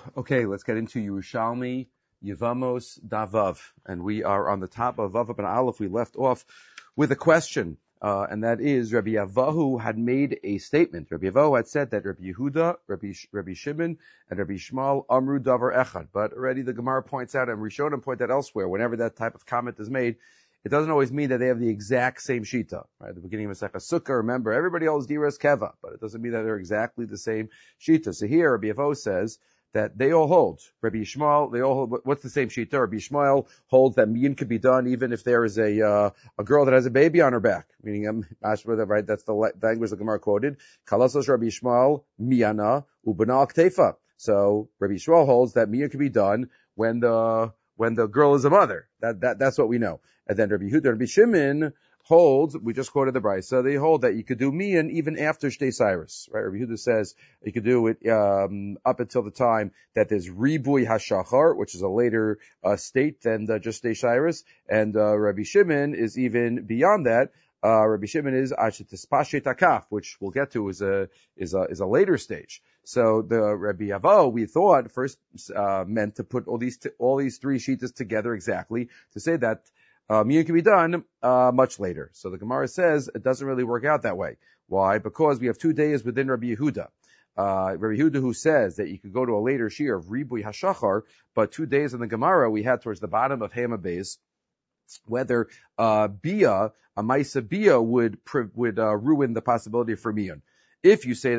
Okay, let's get into Yerushalmi Yevamos Davav, and we are on the top of Vav and Aleph. We left off with a question, and that is Rabbi Yavahu had made a statement. Rabbi Yavahu had said that Rabbi Yehuda, Rabbi Shimon, and Rabbi Shmuel Amru Davar Echad. But already the Gemara points out, and Rishonim point out elsewhere, whenever that type of comment is made, it doesn't always mean that they have the exact same shita. Right? At the beginning of Masechah Sukkah, remember, everybody holds Diras Keva, but it doesn't mean that they're exactly the same shita. So here, Rabbi Yavahu says that they all hold. Rabbi Yishmael, they all hold. What's the same shita? Rabbi Yishmael holds that miyin could be done even if there is a girl that has a baby on her back. Meaning, right? That's the language the Gemara quoted. Kalasos Rabbi Yishmael miyana ubana aktefa. So Rabbi Yishmael holds that miyin could be done when the girl is a mother. That's what we know. And then Rabbi Yehuda, Rabbi Shimon holds, we just quoted the Brisa, they hold that you could do miyan even after Shtei Cyrus, right? Rabbi Yehuda says you could do it up until the time that there's Ribui HaShachar, which is a later state than just Shtei Cyrus, and Rabbi Shimon is even beyond that. Rabbi Shimon is Ashetispashe Takaf, which we'll get to is a later stage. So the Rabbi Yavo, we thought first meant to put all these three shitas together exactly to say that miyan can be done much later. So the Gemara says it doesn't really work out that way. Why? Because we have 2 days within Rabbi Yehuda. Rabbi Yehuda who says that you could go to a later shir of Ribui HaShachar, but 2 days in the Gemara we had towards the bottom of Hema Beis whether a Maisa Bia would ruin the possibility for miyan. If you say the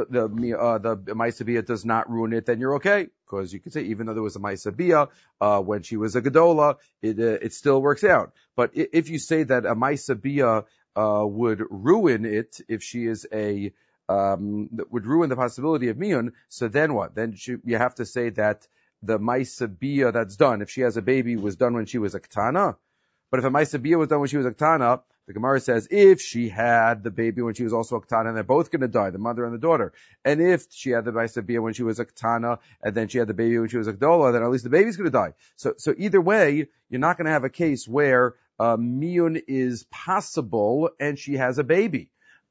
Maisa Bia does not ruin it, then you're okay. Because you could say even though there was a Maisa Bia, when she was a Gedola, it still works out. But if you say that a Maisa Bia, would ruin it, if she is that would ruin the possibility of miyan, so then what? Then you have to say that the Maisa Bia that's done, if she has a baby, was done when she was a Ketana. But if a Maisa Bia was done when she was a Ketana, the Gemara says if she had the baby when she was also a Ketana, and they're both going to die, the mother and the daughter. And if she had the Maisa Bia when she was a Ketana, and then she had the baby when she was a Gdola, then at least the baby's going to die. So either way, you're not going to have a case where miyun is possible and she has a baby.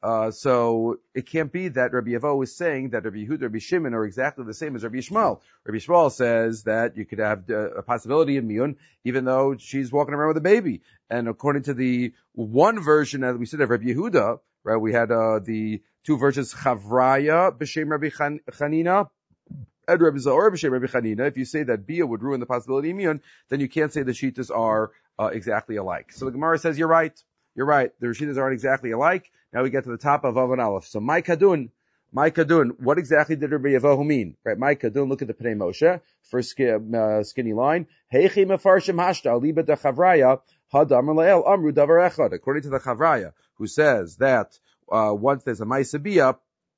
So it can't be that Rabbi Yavo is saying that Rabbi Yehuda, Rabbi Shimon are exactly the same as Rabbi Yishmael. Rabbi Yishmael says that you could have a possibility in miyun even though she's walking around with a baby. And according to the one version that we said of Rabbi Yehuda, right, we had the two versions, Chavraya b'shem Rabbi Chanina and Rabbi Zahor b'shem Rabbi Chanina. If you say that Bia would ruin the possibility of miyun, then you can't say the shitas are exactly alike. So the Gemara says you're right. You're right. The Rishitas aren't exactly alike. Now we get to the top of Vav and Aleph. So, Mai Kadun, what exactly did Rabbi Yavahu mean? Right, Mai Kadun, look at the Pnei Moshe, first skinny line. Heichi mefarshim hashta, liba da chavraya, hadamar la'el, amru davar echad. According to the chavraya, who says that, once there's a Maisa Bia,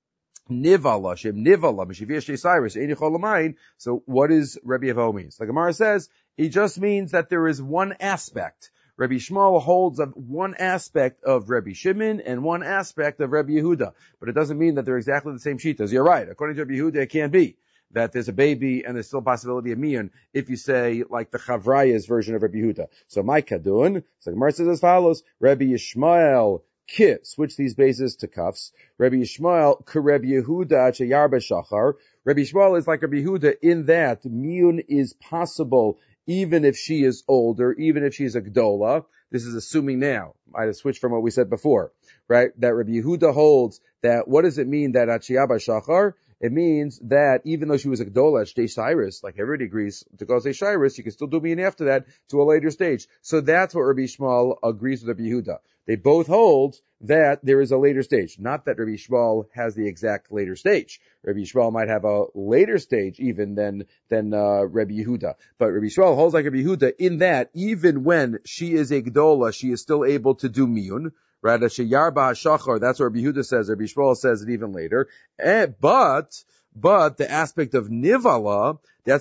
Nivala, Shem Nivala, Meshivir Shtei Cyrus, Eini Chol L'mayin. So what does Rabbi Yavahu mean? So the Gemara says, it just means that there is one aspect. Rabbi Shmuel holds of one aspect of Rabbi Shimon and one aspect of Rabbi Yehuda. But it doesn't mean that they're exactly the same shitas. You're right. According to Rabbi Yehuda, it can't be that there's a baby and there's still a possibility of miyan if you say like the Chavraya's version of Rabbi Yehuda. So my Kadun, so Gemara says as follows, Rabbi Yishmael switch these bases to cuffs. Rabbi Yishmael Rabbi Yehuda Chayarba Shachar. Rabbi Yishmael is like Rabbi Yehuda in that miyun is possible even if she is older, even if she's a Gdola. This is assuming now. I have switched from what we said before, right? That Rabbi Yehuda holds that, what does it mean that Achiyaba Shachar? It means that even though she was a Gdola at Shtei Cyrus, like everybody agrees, to go Shtei Cyrus, you can still do miyan after that to a later stage. So that's what Rabbi Shmuel agrees with Rabbi Yehuda. They both hold that there is a later stage. Not that Rabbi Shmuel has the exact later stage. Rabbi Shmuel might have a later stage even than Rabbi Yehuda. But Rabbi Shmuel holds like Rabbi Yehuda in that even when she is a Gdola, she is still able to do miyun. Right? Sheyarba Shachar, that's what Rabbi Yehuda says. Rabbi Shmuel says it even later. But the aspect of Nivala,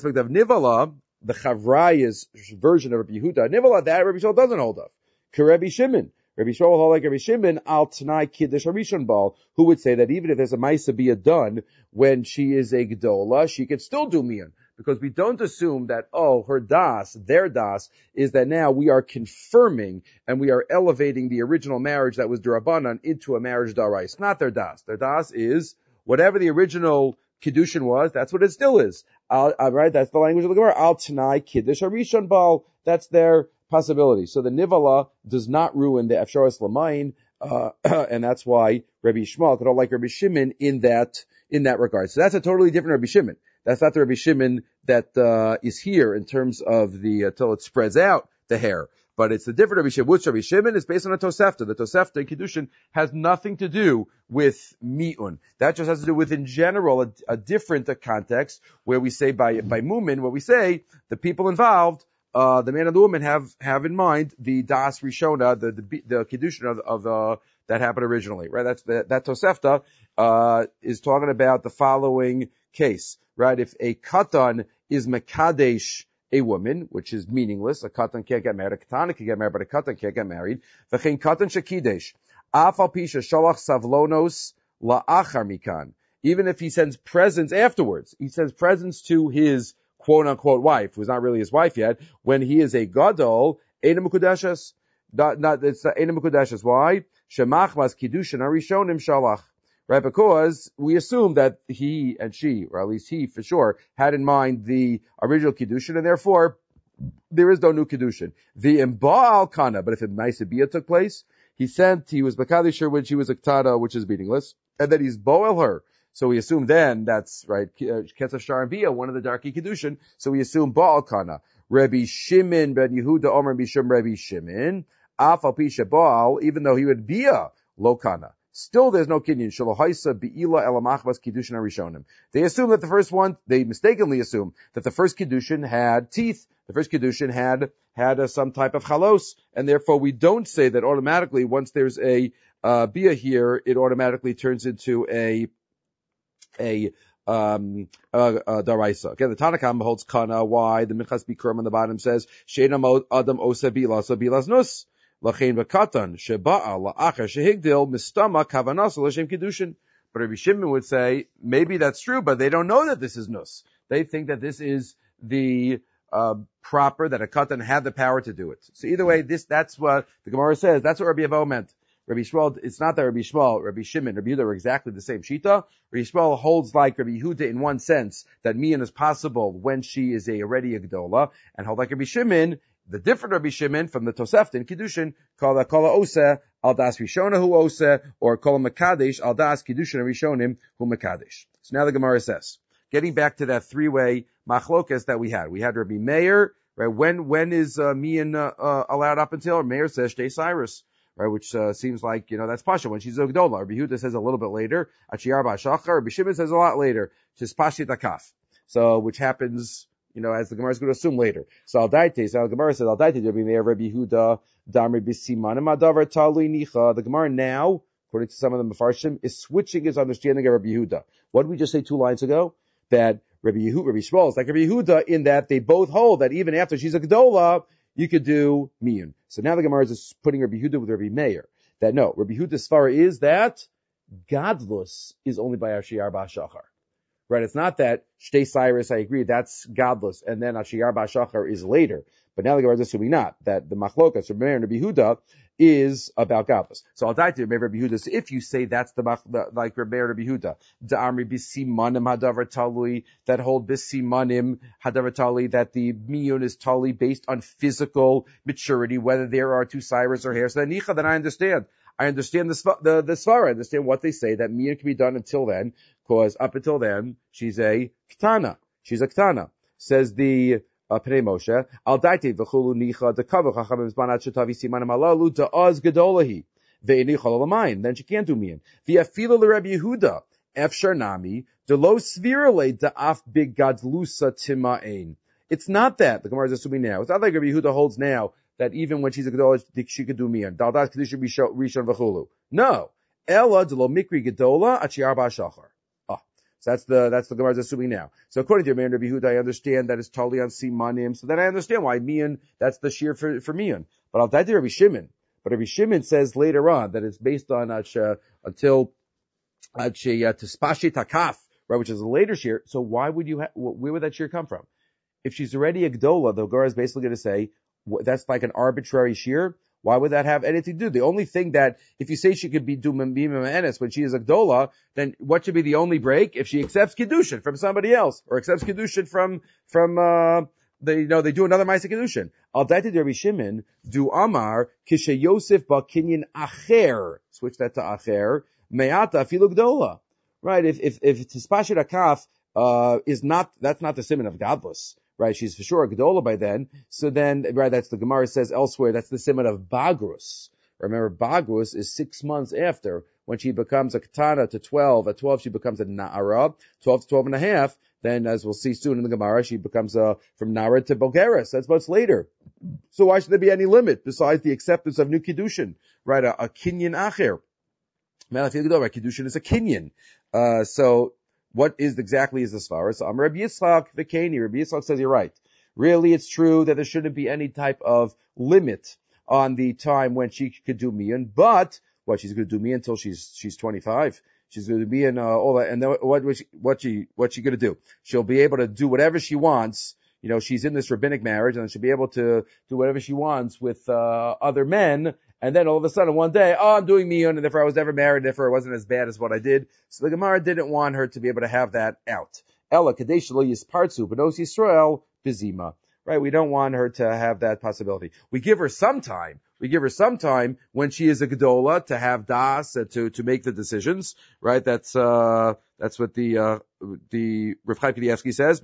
the Chavraya's version of Rabbi Yehuda, Nivala, that Rabbi Shmuel doesn't hold of. Rabbi Shimon. Rabbi Shmuel hold like Rabbi Shimon, al Tanai Kiddush Harishon Bal, who would say that even if there's a Maisa Bia done when she is a Gdola, she could still do miyan. Because we don't assume that, their das, is that now we are confirming and we are elevating the original marriage that was D'Rabbanan into a marriage D'Oraisa. Not their das. Their das is whatever the original Kiddushin was, that's what it still is. Right? That's the language of the Gemara. Al Tanai Kiddush Harishon Baal. That's their possibility. So the Nivala does not ruin the Efsharas Lamayin, and that's why Rabbi Yishmael could all like Rabbi Shimon in that regard. So that's a totally different Rabbi Shimon. That's not the Rabbi Shimon that is here in terms of the till it spreads out the hair. But it's the different Rabbi Shimon. Which Rabbi Shimon is based on a Tosefta. The Tosefta in Kiddushin has nothing to do with Mi'un. That just has to do with, in general, a different context where we say by Mumin, where we say the people involved, the man and the woman have in mind the Das Rishona, the Kiddushin of that happened originally, right? That Tosefta, is talking about the following case, right? If a Katan is Mekadesh, a woman, which is meaningless. A katan can't get married. A katana can get married, but a katan can't get married. V'chein katan shekidesh. Afal pisha shalach savlonos la'achar mikan. Even if he sends presents afterwards, he sends presents to his quote-unquote wife, who's not really his wife yet, when he is a gadol, eina mekudeshes. It's eina mekudeshes. Why? Shemachmas kiddushin arishonim shalach. Right, because we assume that he and she, or at least he for sure, had in mind the original Kiddushin, and therefore there is no new Kiddushin. The Imba'al Kana, but if a Maisabiyah took place, he was Bakadisher when she was a Ktana, which is meaningless, and then he's Boel her. So we assume then, that's right, Ketzav Shar and Bia, one of the Darki Kiddushin, so we assume Ba'al Kana. Rabbi Shimon ben Yehuda Omer Bishum Rabbi Shimon, Afal Pisha Baal, even though he would be a Lo Kana. Still, there's no kinyan. Shalohaisa be'ila elamachvas kiddushin arishonim. They assume that the first one, they mistakenly assume that the first kiddushin had teeth. The first kiddushin had some type of chalos, and therefore we don't say that automatically once there's a bia here, it automatically turns into a daraisa. Again, the Tanakh holds kana. Why? The Minchas Bikurim on the bottom says she'ena adam osa bilas nus. Lachein v'katan sheba'a la'achar shehigdil mistama kavanas l'shem kiddushin. But Rabbi Shimon would say maybe that's true, but they don't know that this is nus. They think that this is the proper, that a katan had the power to do it. So either way, that's what the Gemara says. That's what Rabbi Avo meant. Rabbi Shmuel, it's not that Rabbi Shmuel, Rabbi Shimon, Rabbi Yehuda are exactly the same shita. Rabbi Shmuel holds like Rabbi Yehuda in one sense that mian is possible when she is already a gedola, and hold like Rabbi Shimon. The different Rabbi Shimon from the Tosefta in Kiddushin, called a Kala Osa, Al Das Rishona Hu Osa, or Kala Mekadesh, Al Das Kiddushin Rishonim Hu Mekadesh. So now the Gemara says, getting back to that three-way machlokas that we had. We had Rabbi Meir, right? When is Mian allowed up until? Meir says Shtei Cyrus, right? Which seems like, that's Pasha, when she's a Gdola. Rabbi Yehuda says a little bit later, Achiyar Ba'ashachar. Rabbi Shimon says a lot later, just Pashit Akaf. So, which happens, as the Gemara is going to assume later. So the Gemara says, Rabbi Meir, Rabbi Yehuda, Damri Bisimanim Adavar Talui Nicha. The Gemara now, according to some of the Mefarshim, is switching his understanding of Rabbi Yehuda. What did we just say 2 lines ago? That Rabbi Shmuel is like Rabbi Yehuda in that they both hold that even after she's a Gedola, you could do Miyun. So now the Gemara is just putting Rabbi Yehuda with Rabbi Meir. That no, Rabbi Yehuda's svara is that Gadlus is only by Ashiyar Ba'ashachar. Right, it's not that Shtei Cyrus, I agree, that's godless, and then Ashiyar Ba'ashachar is later. But now the Gemara is assuming not, that the Machlokas, Rabbi Meir and Rabbi Yehuda, is about godless. So I'll die to Rabbi Yehuda. So if you say that's like Rabbi Meir and Rabbi Yehuda, Da'amri Bisimanim Hadavar Talui, that hold Bisimanim Hadavar Talui, that the Miyun is Tali based on physical maturity, whether there are 2 Cyrus or hair. So then I understand. I understand the svara. I understand what they say, that Miyun can be done until then, because up until then, she's a Ktana. She's a Ktana. Says the Pnei Moshe, Al daite v'chulu nicha dekavu chachamim zbanat shetavi simanim alalu da'az gedolahi ve'enicha l'lamayim. Then she can't do Miyun. V'afilu l'Rebbi Yehuda efshar nami delo svirale da'af big gadlusa tima'ein. It's not that. The Gemara is assuming now. It's not like Rabbi Yehuda holds now that even when she's a gedola, she could do Miyun. Daldas kedusha rishon v'chulu. No. Ella delo mikri gedola achiyar ba'ashachar. So that's the Gemara is assuming now. So according to your man Rabbi Yehuda, I understand that it's totally on simanim. So then I understand why Miyun, that's the shear for Miyun. But I'll die to Rabbi Shimon. But Rabbi Shimon says later on that it's based on until Tispashi Takaf, right, which is a later shear. So why would where would that shear come from? If she's already a Gdola, the Gemara is basically going to say that's like an arbitrary shear. Why would that have anything to do? The only thing that, if you say she could be Mima'enes when she is a Gdola, then what should be the only break? If she accepts Kiddushin from somebody else, or accepts Kiddushin from they do another Ma'aseh Kiddushin. Al Daiti Rabbi Shimon, do Amar, Kishe Yosef ba Kinyan Acher, switch that to Acher, Me'ata Afilu Gdola. Right, if Tispashir Akaf, that's not the simon of Gadlus. Right, she's for sure a Gedola by then. So then, right, that's the Gemara says elsewhere, that's the simon of Bagrus. Remember, Bagrus is 6 months after, when she becomes a Katana to 12. At 12, she becomes a Na'ara. 12 to 12 and a half. Then, as we'll see soon in the Gemara, she becomes from Nara to Bogeres. That's much later. So why should there be any limit besides the acceptance of new Kiddushin? Right, a Kinyan Acher. Kiddushin is a Kinyan. So, what is exactly is the svara? So Rabbi Yitzchak V'Keni. Rabbi Yitzchak says you're right. Really, it's true that there shouldn't be any type of limit on the time when she could do miyan. But she's going to do miyan until she's 25. She's going to be in all that. And then what's she going to do? She'll be able to do whatever she wants. You know, she's in this rabbinic marriage, and she'll be able to do whatever she wants with other men. And then all of a sudden, one day, I'm doing miyun, and therefore I was never married, and therefore it wasn't as bad as what I did. So the Gemara didn't want her to be able to have that out. Ella kadesh lo yispartzu b'nos Yisrael bizima. Right? We don't want her to have that possibility. We give her some time. When she is a gedola to have das, to make the decisions. Right? That's what the Rav Chaim Kanievsky says.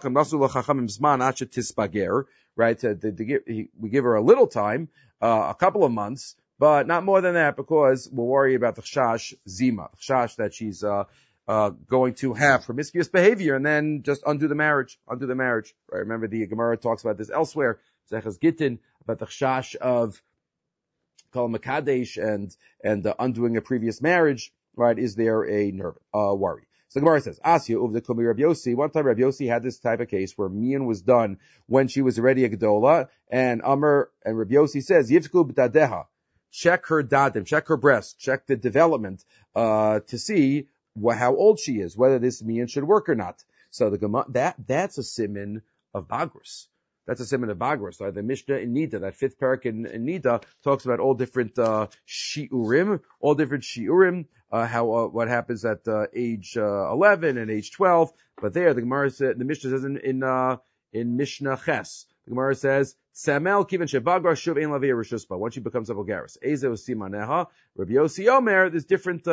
Right? We give her a little time, a couple of months, but not more than that, because we'll worry about the chashash zima, chashash that she's going to have promiscuous behavior and then just undo the marriage. Right? Remember the Gemara talks about this elsewhere, Zechas Gittin, about the chashash of Kol Makadesh and undoing a previous marriage. Right? Is there a worry? So the Gemara says, Asya Uvda Kumi Rabbi Yossi. One time Rabbi Yossi had this type of case where miyan was done when she was already a Gedola, and Rabbi Yossi says, Yivku b'dadeha. Check her dadim, check her breast, check the development, to see how old she is, whether this miyan should work or not. So the Gemara, that's a siman of Bagrus. That's a siman of Bagrus. So the Mishnah in Nida, that fifth parak in Nida, talks about all different shiurim, what happens at age 11 and age 12. But there, the Gemara said, the Mishnah says in Mishnah Ches, the Gemara says, Samel kiven shebagra shuv ein lavei rishuspa. Once she becomes a Bogeres, Eze usimaneha. Rabbi Yossi Omer, there's different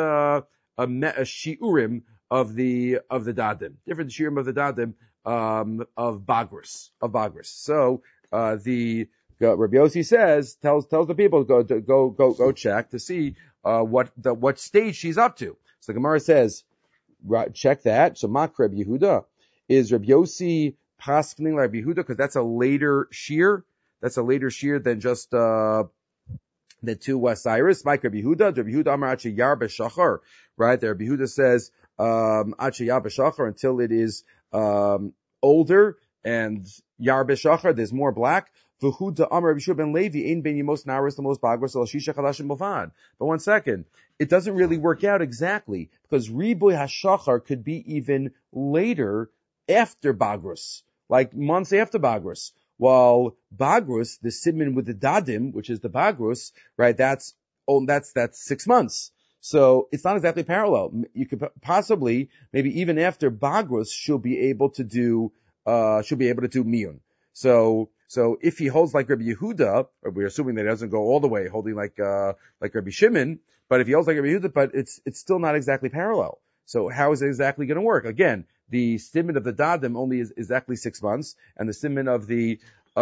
shiurim of the dadim, different shiurim of the dadim of Bagrus. So the Rabbi Yossi says, tells the people go check to see what stage she's up to. So the Gemara says, check that. So Mak Rabbi Yehuda, is Rabbi Yossi paskening like Rabbi Yehuda because that's a later shear. That's a later shear than just the two Cyrus. Mike Rabbi Yehuda Amar Ache Yar B'Shachar. Right there, Rabbi Yehuda says Ache Yar B'Shachar until it is older, and Yar B'Shachar there's more black. V'Huda Amar Rabbi Shua ben Levi Ein Ben Yemos Naris the most Bagros El Shisha Chadashim Bovan. But 1 second, it doesn't really work out exactly because Riboy HaShachar could be even later after Bagros, like months after Bagros. While Bagrus, the siman with the dadim, which is the Bagrus, right, that's 6 months. So it's not exactly parallel. You could possibly, maybe even after Bagrus, she'll be able to do miyun. So if he holds like Rabbi Yehuda, or we're assuming that he doesn't go all the way holding like Rabbi Shimon, but if he holds like Rabbi Yehuda, but it's still not exactly parallel. So how is it exactly going to work? Again, the siman of the dadim only is exactly 6 months, and the siman of the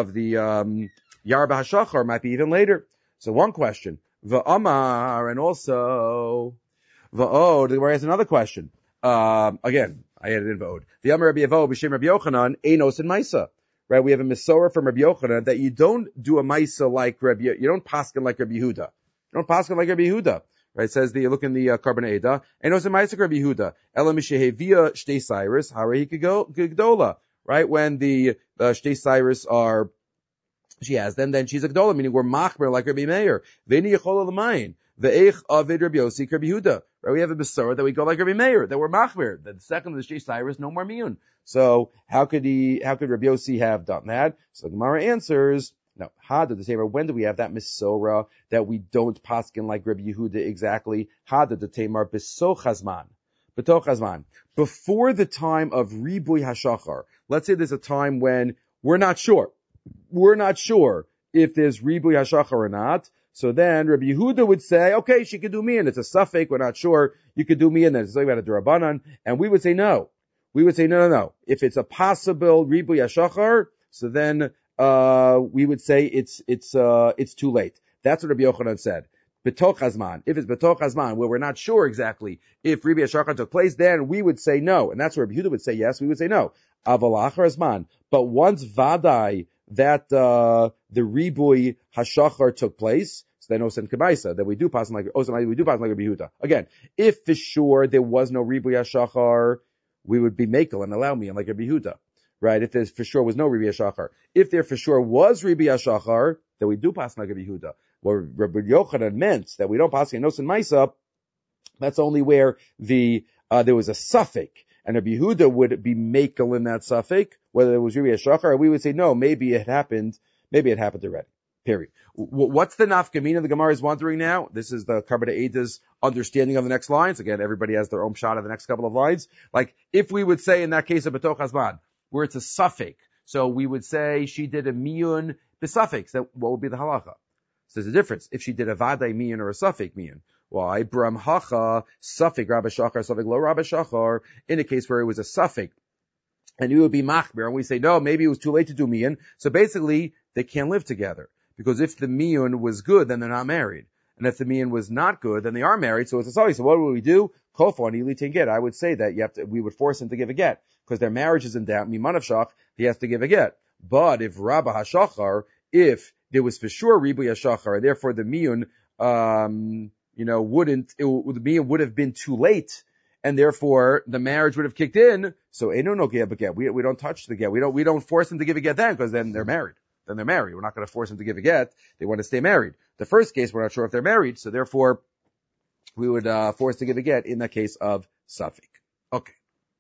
Yar B'Hashachar might be even later. So one question, V'Amar, and also V'Od. The Gemara has another question. Again, I added in V'Od. The Amar Rabbi Yevo b'Shem Rabbi Yochanan Einos and Maisa. Right, we have a Mesorah from Rabbi Yochanan that you don't do a Maisa like you don't paskin like Rabbi Yehuda. You don't paskin like Rabbi Yehuda. Right, it says look in the Karban Eda. Einos and Maisa Rabbi Yehuda. Ela Mishehevia Shtei Cyrus Harei Gdola. Right, when the Shtei Cyrus she has them, then she's a Gdola, meaning we're machmer like Rabbi Meir. V'eni Yechol L'mayin. Ve'ech Avid Rabbi Yossi Rabbi Yehuda. Right, we have a Mesorah that we go like Rabbi Meir, that we're machmer. The second of the Shtei Cyrus, no more miyun. So how could Rabbi Yossi have done that? So the Gemara answers, Now, Hada, the Tamer, when do we have that Misora that we don't paskin like Rabbi Yehuda exactly? Hada, the Tamer, Besoch Hazman. Betoch Hazman. Before the time of Ribuy HaShachar, let's say there's a time when we're not sure. We're not sure if there's Ribuy HaShachar or not. So then Rabbi Yehuda would say, okay, she could do me, and it's a suffix, we're not sure, you could do me, and then it's talking about a Durabanan, and we would say no. We would say no. If it's a possible Ribuy HaShachar, so then we would say it's too late. That's what Rabbi Yochanan said. Betoch Hazman. If it's Betoch Hazman, where we're not sure exactly if Ribuy HaShachar took place, then we would say no. And that's where Rabbi Yehuda would say yes, we would say no. Aval Achar Hazman. But once Vadai, that the Ribuy HaShachar took place, so then Osen Kemaisa, that we do pass like Rabbi Yehuda. Again, if for sure there was no Ribuy HaShachar, we would be makel and allow me, and like Rabbi Yehuda. Right? If there for sure was no Ribuy HaShachar. If there for sure was Ribuy HaShachar, then we do pass like Rabbi Yehuda. What Rabbi Yochanan meant that we don't pass in Osen Maisa, that's only where there was a suffix. And Rabbi Yehuda would be makel in that suffix, whether it was Ribuy HaShachar, we would say, no, maybe it happened already. Period. What's the nafkamina the Gemara is wondering now? This is the Kabbalah Eida's understanding of the next lines. Again, everybody has their own shot of the next couple of lines. Like, if we would say in that case of Betoch Hazman, where it's a suffix, so we would say she did a miyun b'suffix, then what would be the halacha? So there's a difference. If she did a vadai miyun or a suffix miyun. Why? Bram hacha, suffix rabbi shachar, suffix lo rabbi shachar, in a case where it was a suffix. And you would be machmir, and we say, no, maybe it was too late to do miyun. So basically, they can't live together. Because if the miyun was good, then they're not married. And if the miyun was not good, then they are married. So it's a sorry. So what would we do? Kofo and Eli get. I would say that we would force him to give a get. Because their marriage is in doubt. Miman of Shach, he has to give a get. But if Rabba HaShachar, if there was for sure Ribuy HaShachar, and therefore the miyun, the miyun would have been too late, and therefore the marriage would have kicked in. So Eino no get, we don't touch the get. We don't force them to give a get then, because then they're married. We're not going to force them to give a get. They want to stay married. The first case, we're not sure if they're married, so therefore we would force to give a get in the case of suffix. Okay.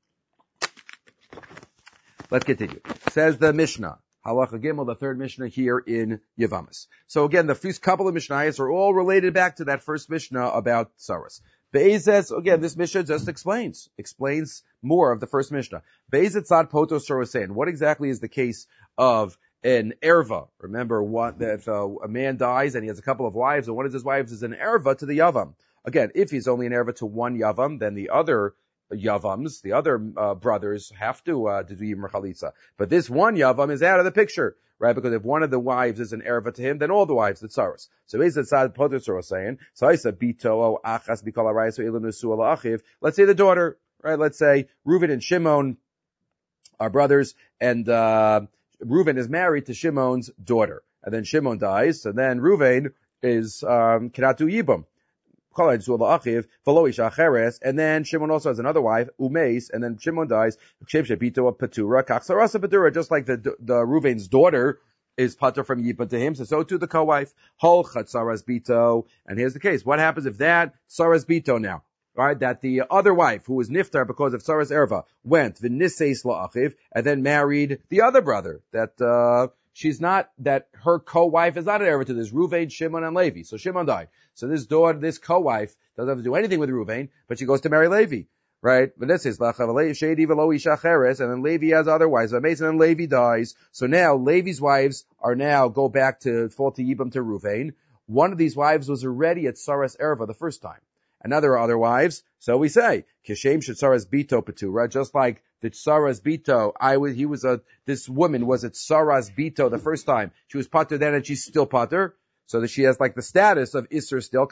Let's continue. Says the Mishnah, Halacha Gimel, the third Mishnah here in Yevamos. So again, the first couple of Mishnayos are all related back to that first Mishnah about Saras. Be'ezet, again, this Mishnah just explains more of the first Mishnah. Be'ezet tzad poto sorosein. What exactly is the case of an erva? Remember that a man dies and he has a couple of wives, and one of his wives is an erva to the yavam. Again, if he's only an erva to one yavam, then the other yavams, the other brothers, have to do yibum chalitza. But this one yavam is out of the picture, right? Because if one of the wives is an erva to him, then all the wives, the tsaros. So basically, tzad poter tzara saying, so I said bito achas bikol arayis ilu nesu ala achiv. Let's say the daughter, right? Let's say Reuven and Shimon are brothers, and Reuven is married to Shimon's daughter, and then Shimon dies, so then Reuven is cannot do yibum. And then Shimon also has another wife, Umeis, and then Shimon dies, just like the Reuven's daughter is patur from Yibum to him, so too the co-wife, Hol Chatzaras Bito. And here's the case. What happens if that Saras Bito now, right, that the other wife, who was Niftar because of Saras Erva, went, V'niseis La'achiv, and then married the other brother, that she's not, that her co-wife is not an Erva to this, Reuven, Shimon, and Levi. So Shimon died. So this daughter, this co-wife, doesn't have to do anything with Reuven, but she goes to marry Levi, right? But this is, and then Levi has other wives, and then Levi dies. So now Levi's wives go back to fall to Yibam to Reuven. One of these wives was already at Saras Erva the first time. And now there are other wives, so we say, Kishem Saras Bito Patura, just like the Saras Bito, this woman was at Saras Bito the first time. She was pater then, and she's still pater. So that she has like the status of Isser still.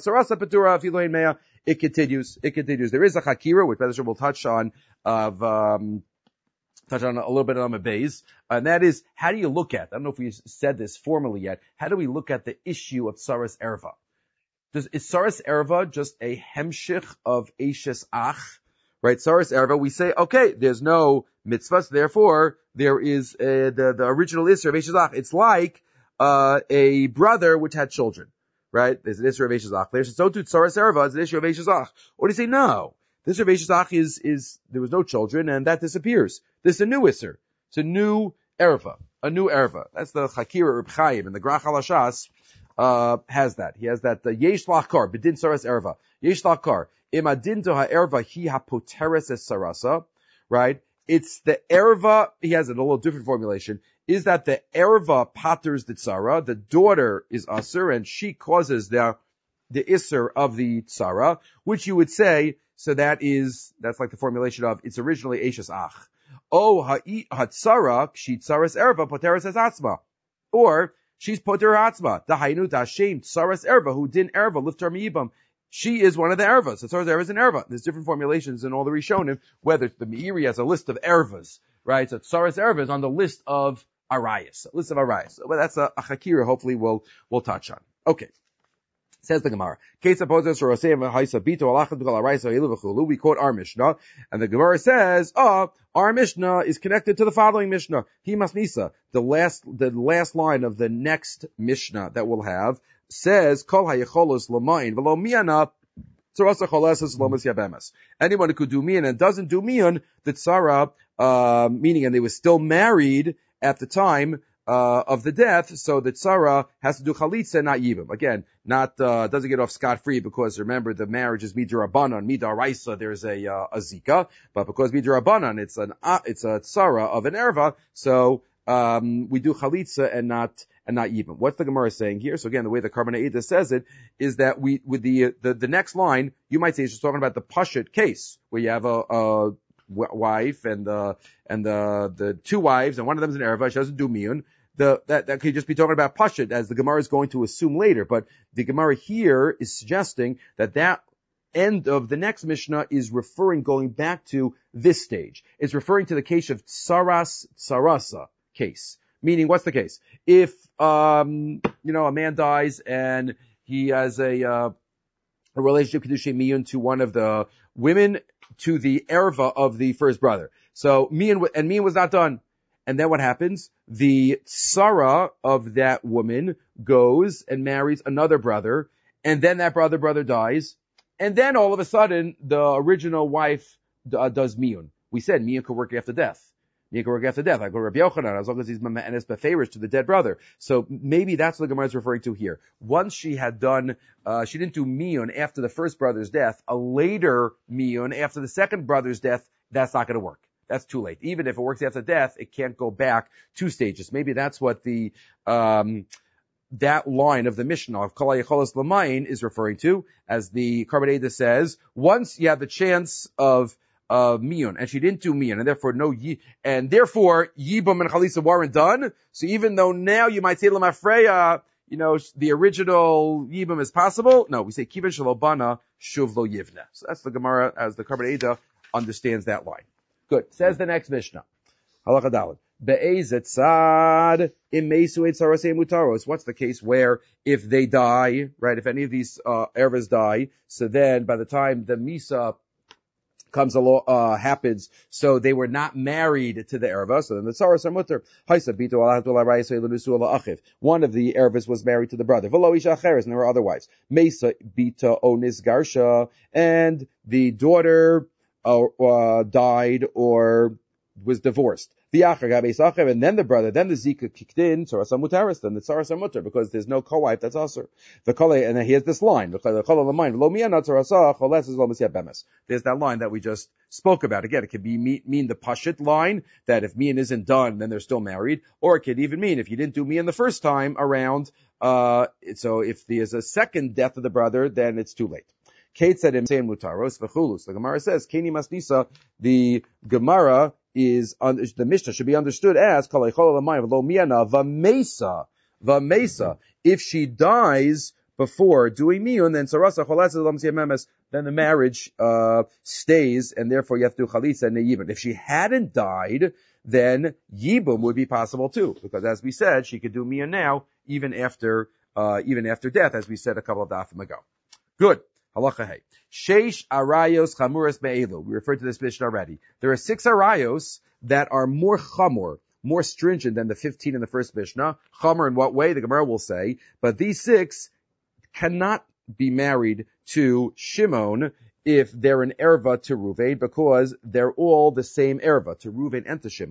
It continues. There is a Chakira, which Pedro will touch on a little bit on the base. And that is, how do you look at, I don't know if we said this formally yet, how do we look at the issue of Saras Erva? Is Saras Erva just a hemshich of Eishes Ach? Right? Saras Erva, we say, okay, there's no mitzvahs, therefore there is the original Isser of Eishes Ach. It's like a brother which had children, right? There's an issue of Eishes Ach. There's so too Tsaras Erva is an issue of Eishes Ach. Or do you say no? This of Eishes Ach is there was no children and that disappears. This is a new Isser. It's a new Erva. a new erva. That's the Chakira Reb Chaim, and the Grach Halashas has that. He has that Yesh Lachkar B'din Saras Erva. Yesh Lachkar Imadin to ha'erva hi hapoteres es sarasa. Right? It's the erva. He has it a little different formulation. Is that the erva paters the tzara? The daughter is asur, and she causes the isser of the tzara, which you would say. So that's like the formulation of it's originally Eishes Ach. Oh, hatzara, she tzaras erva, poteres es atzma. Or, she's poter atzma. Dahainu dashem tzaras erva, who din erva, liftar miyibam. She is one of the ervas. So tzaras erva is an erva. There's different formulations in all the Rishonim, whether the Meiri has a list of ervas, right? So tzaras erva is on the list of arayas, Well, that's a chakira, hopefully we'll touch on. Okay. Says the Gemara. We quote our Mishnah, and the Gemara says, our Mishnah is connected to the following Mishnah. Himas Nisa, the last line of the next Mishnah that we'll have says, Kol hayecholos l'mayin v'lo miyana tzarasa choleses lomas yabemes. Anyone who could do miyan and doesn't do miyan, the tzara, meaning, and they were still married at the time of the death, so the tzara has to do chalitza and not yibam. Again, doesn't get off scot-free because remember the marriage is midirabanan, midaraisa, there's a zika, but because midirabanan, it's a tzara of an erva, so we do chalitza and not yibam. What's the Gemara saying here? So again, the way the Karban Eidah says it is that with the next line, you might say it's just talking about the pashut case where you have a wife and the two wives, and one of them is an erva, she doesn't do miyun. That could just be talking about pashut, as the Gemara is going to assume later. But the Gemara here is suggesting that end of the next Mishnah is going back to this stage. It's referring to the case of tsarasa case. Meaning, what's the case? If, a man dies and he has a relationship kedushay miyun to one of the women, to the erva of the first brother. So miyun was not done. And then what happens? The tzara of that woman goes and marries another brother, and then that brother dies, and then all of a sudden the original wife does miyun. We said miyun could work after death. Like Rabbi Yochanan, as long as he's me'anes beferish to the dead brother. So maybe that's what the Gemara is referring to here. Once she had done, she didn't do miyun after the first brother's death, a later miyun after the second brother's death, that's not going to work. That's too late. Even if it works after death, it can't go back 2 stages. Maybe that's what that line of the Mishnah of Kol hayecholos l'mayin is referring to, as the Karban Eidah says, once you have the chance of miyun, and she didn't do miyun, and therefore yibam and chalisa weren't done. So even though now you might say l'mafreya, the original yibam is possible. No, we say kivan shalobana shuv lo yivna. So that's the Gemara as the Karban Eidah understands that line. Good. Says the next Mishnah. Halacha Daled. Be'ezet sad imesu et sarasei mutaros. What's the case where if they die, right, if any of these ervas die, so then by the time the misa comes along, happens, so they were not married to the erva, so then the tzaras are mutter. One of the ervas was married to the brother. And there were other wives. Mesa bita onis garsha, and the daughter died or was divorced. And then the brother, then the Zika kicked in, Tzarasa Mutaris, then the Tzarasa Mutar, because there's no co-wife that's Asur. And then here's this line. There's that line that we just spoke about. Again, it could be mean the Pashit line, that if Mian isn't done, then they're still married. Or it could even mean if you didn't do Mian the first time around, so if there's a second death of the brother, then it's too late. Kate said him saying mutaros v'chulus. The Gemara says, Keni Masnisa, the Gemara is, the Mishnah should be understood as, v'mesa. If she dies before doing miyun, then sarasa choleses lo memes, then the marriage, stays, and therefore you have to do chalitza and yibum. If she hadn't died, then yibum would be possible too, because as we said, she could do miyun now, even after death, as we said a couple of dafim ago. Good. Halacha hey. Sheish arayos chamuras be'elu. We referred to this Mishnah already. There are 6 arayos that are more chamur, more stringent than the 15 in the first Mishnah. Chamur in what way? The Gemara will say. But these 6 cannot be married to Shimon if they're an erva to Ruvain, because they're all the same erva, to Ruvain and to Shimon.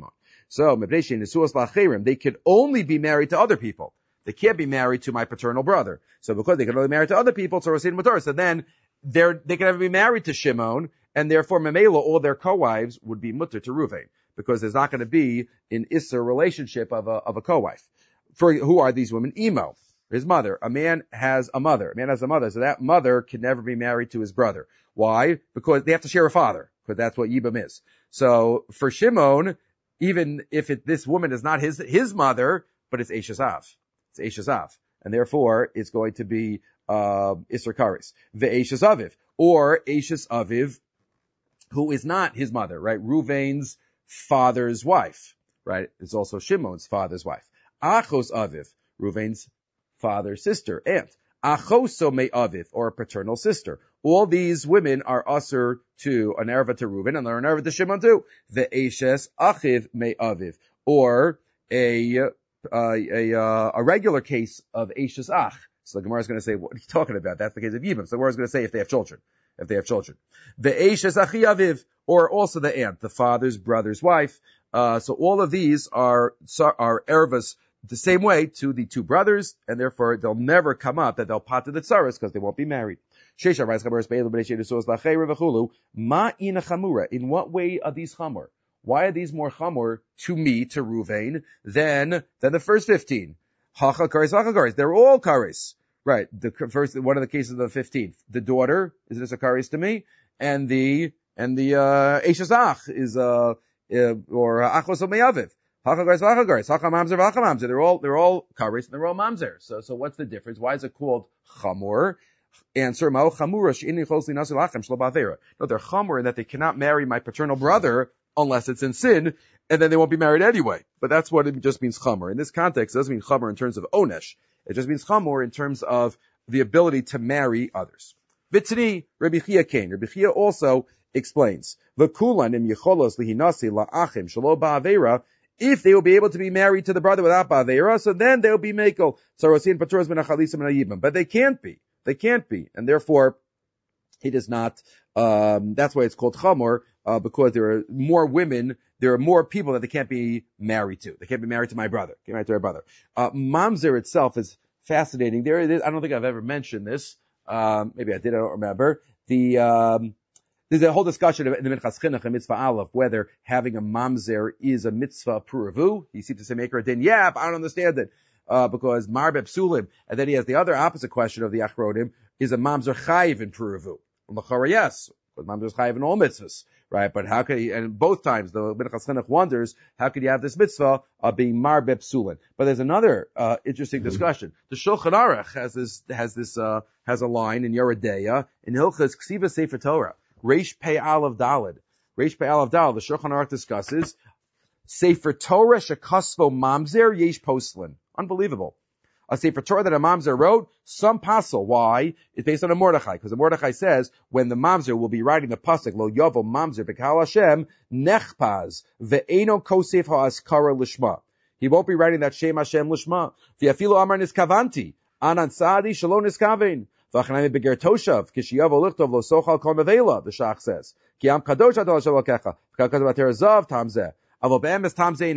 So, they could only be married to other people. They can't be married to my paternal brother. So because they can only be married to other people, so then they can never be married to Shimon, and therefore Memela, all their co-wives would be mutter to Ruvain, because there's not going to be an Isser relationship of a co-wife. For who are these women? Emo, his mother. A man has a mother, so that mother can never be married to his brother. Why? Because they have to share a father, because that's what Yibam is. So for Shimon, even if this woman is not his mother, but it's Eishes Av. It's Eishes Av. And therefore, it's going to be, Isser Karis. Ve'eshes Aviv. Or Eishes Aviv, who is not his mother, right? Ruvain's father's wife, right? It's also Shimon's father's wife. Achos Aviv, Ruvain's father's sister, aunt. Achoso me Aviv, or a paternal sister. All these women are usher to an erva to Reuven, and they're an erva to Shimon too. Ve'eshes Achiv me Aviv, or a regular case of Eishes Ach. So the Gemara is going to say, what are you talking about? That's the case of Yibam. So the Gemara is going to say if they have children. The Eishes Achi Aviv, or also the aunt, the father's brother's wife. So all of these are ervas the same way to the two brothers, and therefore they'll never come up that they'll pot to the tsaras because they won't be married. In what way are these chamur? Why are these more chamur to me, to Ruvain, than the first 15? Hacha kares, hacha kares. They're all kares. Right. The first, one of the cases of the 15th. The daughter, is this a kares to me? And the Eishes Ach is, or Achos Me'aviv. Hacha kares, hacha kares. Hacha mamzer, hacha mamzer. They're all kares and they're all mamzer. So what's the difference? Why is it called chamur? Answer, Ma'o chamura she'ini chosli nasil achem shlo ba'avera. No, they're chamur in that they cannot marry my paternal brother unless it's in sin, and then they won't be married anyway. But that's what it just means chamur. In this context, it doesn't mean chamur in terms of onesh. It just means chamur in terms of the ability to marry others. Vitzni, Rabbi Chia Kain. Rabbi Chia also explains, V'kulan im yicholos lihinasi la'achim shelo ba'avera. If they will be able to be married to the brother without ba'avera, so then they'll be mekel. Sarosin paturos min achalisim min hayibim. But they can't be. And therefore, he does not, that's why it's called chamur, because there are more women, there are more people that they can't be married to. They can't be married to my brother, can't be married to our brother. Mamzer itself is fascinating. There it is. I don't think I've ever mentioned this. Maybe I did, I don't remember. There's a whole discussion in the Minchas Chinuch and Mitzvah Aleph, whether having a mamzer is a mitzvah puravu. He seems to say maker a din. Yeah, but I don't understand it. Because Marbe Psulim, and then he has the other opposite question of the Achronim, is a mamzer chayiv in puravu? L'chara, yes, because mamzer is chayiv in all mitzvahs, right? But how could he, and both times the Minchas Chinuch wonders, how could you have this mitzvah being Marbe Psulim? But there's another interesting discussion. The Shulchan Aruch has a line in Yeredeya, in Hilchas Ksiva Sefer Torah, Reish Pei Aleph Daled. The Shulchan Aruch discusses Sefer Torah shekasvo mamzer yesh poslin. Unbelievable. A Sefer Torah that a mamzer wrote, some pasel. Why? It's based on a Mordechai, because the Mordechai says when the mamzer will be writing the pasuk lo yavo mamzer b'kal Hashem nechpaz ve'eno kosef ha'askara lishma. He won't be writing that Shem Hashem lishma. V'afilu amar niskavanti anan sadi shalom niskaven. V'achanami beger toshav kishiyavo lichtov lo sochal kol mevela. The Shach says ki am kadosh adol shalokecha v'kal kadosh bater zav tamzeh. I don't like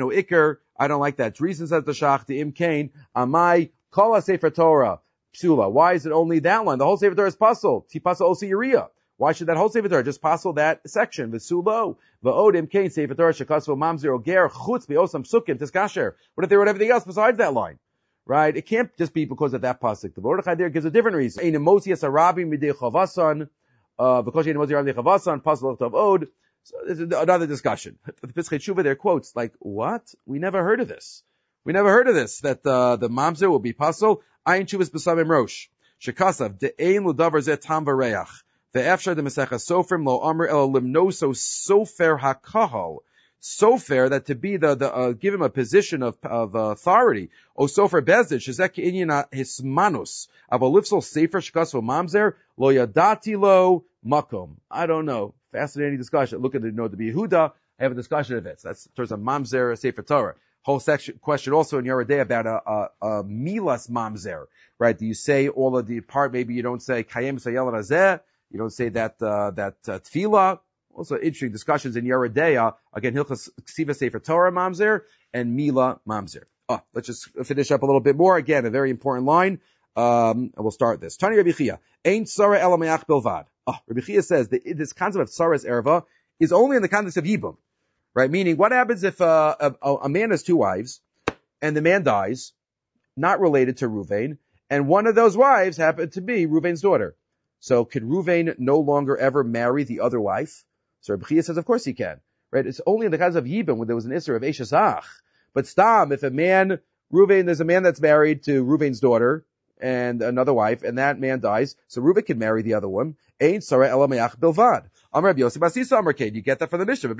that. Reason says the Shach, the Imkain, Amai, Kala Sefer Torah, Psula. Why is it only that one? The whole Sefer Torah is puzzle. Tipasa Osi Uriah. Why should that whole Sefer Torah just puzzle that section? V'sulo. V'od Imkain Sefer Torah Shekasvo Mamzer Oger Chutz Be'osam Sukkim Tiskasher. What if they wrote everything else besides that line? Right? It can't just be because of that pasuk. The Mordechai there gives a different reason. Ein Mosias Arabi Midei Chavasan, because Ein Mosias Arabi Chavasan, puzzle of Od. So this is another discussion. The Pischei Tshuva there quotes, like, what? We never heard of this. That the mamzer will be puzzle. Ayin Tshuvas B'samim Rosh. Shekasav, de'ein l'davar zeh tam v'reach. Ve'efshar de Mesecha Sofrim lo amr el limnoso sofer hakahal. Sofer, that to be give him a position of authority. O sofer bezdin, shezek inyan hismanus. Avalifsol sefer shekasvo mamzer, lo yadati lo makom. I don't know. Fascinating discussion. Look at the Noda B'Yehuda. I have a discussion of it. So that's in terms of mamzer Sefer Torah. Whole section question also in Yeredeya about a milas mamzer, right? Do you say all of the part? Maybe you don't say kayem sayel razeh. You don't say that tefillah. Also interesting discussions in Yeridea. Again, Hilchas Ksiva Sefer Torah Mamzer and Mila Mamzer. Let's just finish up a little bit more. Again, a very important line. And we'll start this. Tani Rabbi Chia. Ain't Sarah Elamayach Bilvad. Rabbi Chia says that this concept of Sarah's Erva is only in the context of Yibum. Right? Meaning, what happens if a man has two wives and the man dies, not related to Ruvain, and one of those wives happened to be Ruvain's daughter? So could Ruvain no longer ever marry the other wife? So Rabbi Chia says, of course he can. Right? It's only in the case of Yibum when there was an Isser of Eshazach. But Stam, if there's a man that's married to Ruvain's daughter and another wife, and that man dies, so Ruvain can marry the other one. Ain't Sarah Elamayach Bilvad. Amar Rabbi Yossi Basisa Amar Ked. You get that from the Mishnah.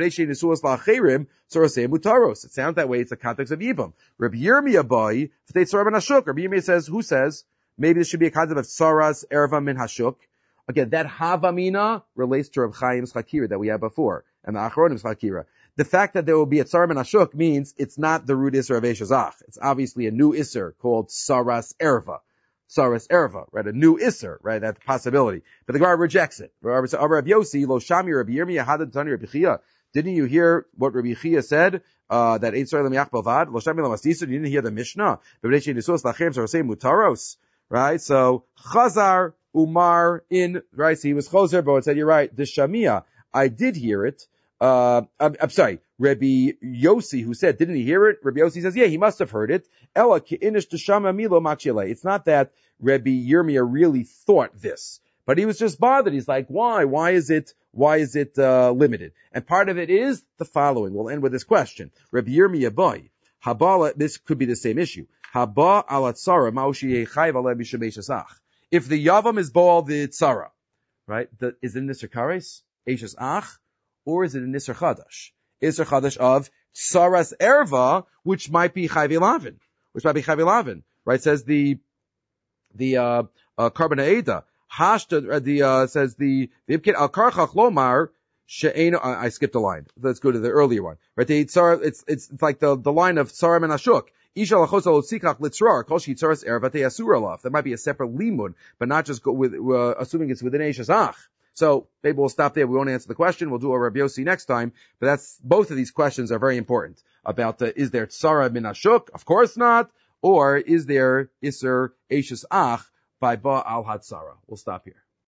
It sounds that way. It's the context of Yibum. Rabbi Yirmiyah boy, Rabbi Yirmiyah says, who says? Maybe this should be a concept of Saras Erva min Hashuk. Again, that Havamina relates to Reb Chaim's Chakira that we had before, and the Achronim's Chakira. The fact that there will be a Tsar min Hashuk means it's not the root Isser of Eshazach. It's obviously a new Isser called Saras Erva. Saras Erva, right? A new Isser, right? That's a possibility. But the Gemara rejects it. Rabbi Yossi, Lo Shami Rabbi Yirmiyah Hadad Tani Rabbi Chia. Didn't you hear what Rabbi Chia said? That Ein Sarah Lemiyach Bavad. Lo Shami Lamasisa. You didn't hear the Mishnah. Right? So, Chazar Umar in, right? So he was Choser, but it said, you're right. The Shamia. I did hear it. I'm sorry, Rabbi Yossi, who said, didn't he hear it? Rabbi Yossi says, yeah, he must have heard it. It's not that Rabbi Yirmiyah really thought this, but he was just bothered. He's like, why? Why is it limited? And part of it is the following. We'll end with this question. Rabbi Yirmiyah boy, Habala, this could be the same issue. Haba ala tzara, ma'oshi yechayv ala mishabeshasach. If the Yavam is Baal the Tzara, right? Is it Nisr Kares, Eishes Ach, or is it a Nisr Chadash? Isser Chadash of Tsaras Erva, which might be Chayv Elavin, right? Says the Karbon Eda. Hashta, says the Ibkit Al Karchach Lomar, She'eno, I skipped a line. Let's go to the earlier one. Right? It's like the line of Tsaram and Ashuk. Isha lachosal sikach litzrar kol shitzaras erva te'asuralav. That might be a separate limud, but not just go with assuming it's within Eishazach. So maybe we'll stop there. We won't answer the question. We'll do a Rabbi Yossi next time. But both of these questions are very important about is there tzara min ashuk? Of course not. Or is there iser Eishazach by ba al hatzara? We'll stop here.